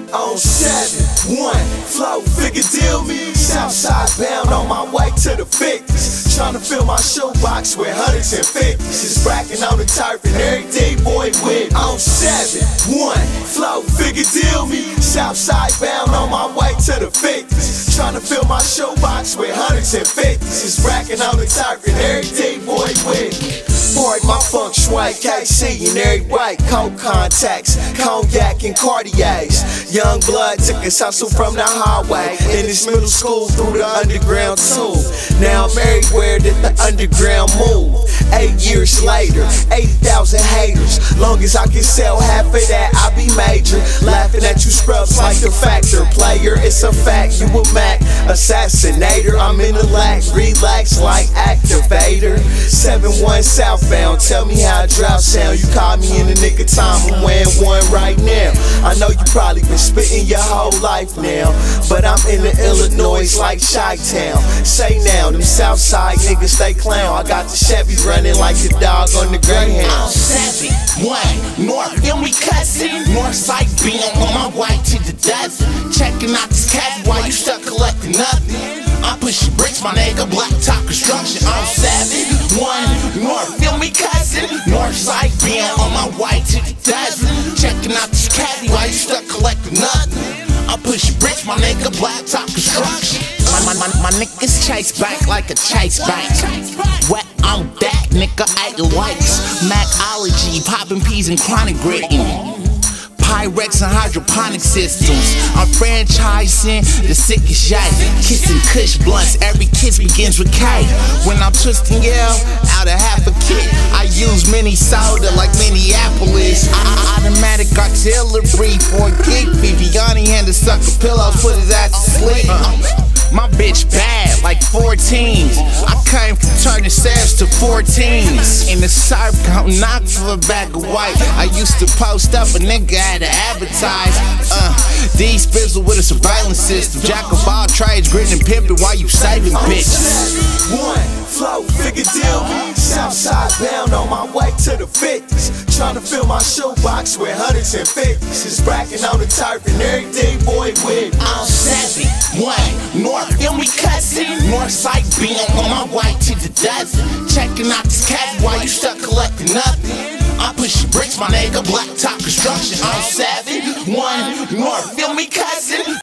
On 7-1, flow, figure deal me. Southside bound on my way to the 50s. Tryna fill my shoebox with hundreds and fifties. Just bracking on the turf and every day boy with. On 7-1, flow, figure deal me. Southside bound on my way to the 50s. Tryna fill my shoebox with hundreds and fifties. Just bracking on the turf and every day boy with. Boy, my funk shui, KC and every white. Coke contacts, cognac and Cartiers. Young blood took his hustle from the highway. In his middle school through the underground too. Now I'm everywhere that the underground move. 8 years later, 80,000 haters. Long as I can sell half of that, I be major. Laughing at you scrubs like the factor. Player, it's a fact, you a Mac assassinator. I'm in the lack, relax like activator. 7-1 southbound, tell me how a drought sound. You caught me in the nick of time, I'm wearing one right now. I know you probably been spitting your whole life now, but I'm in the Illinois like Chi-Town. Say now, them Southside niggas stay clown. I got the Chevy running like the dog on the Greyhound. I'm 7-1 North, and we cussing. Northside being on my way to the desert. Checking out this cat while you stuck collecting nothing. I'm pushing bricks, my nigga, blacktop construction. I'm 7-1 North, and we cussing. Northside being on my way to the desert. Checking out this cat while you stuck collecting nothing. I'm pushing bricks, my nigga, blacktop construction. My niggas chase bank like a chase bank. Wet on that, nigga, 8 likes. Macology, popping peas and chronic gritting. Pyrex and hydroponic systems. I'm franchising the sickest yay. Kissing Kush blunts, every kiss begins with K. When I'm twisting yell out of half a kit, I use Minnesota like Minneapolis. Automatic artillery for a gig. Viviani and the sucker pillows, put his ass to sleep. My bitch bad, like 14s. I came from turning sevs to 14s. In the surf, gon' knock for a bag of white. I used to post up, a nigga had to advertise. These fizzle with a surveillance system. Jack of all trades, gritting and pimping while you saving bitches. 1, flow, figure deal me. Southside bound on my way to the 50s. Tryna fill my shoebox with hundreds and fifties. Just bracking on the turf and every day boy with. I'm 7-1 North, and we cussing. Northside being on my way to the desert. Checking out this cat while you stuck collecting nothing. I'm pushing bricks, my nigga, blacktop construction. I'm 7-1 North, feel me, cousin.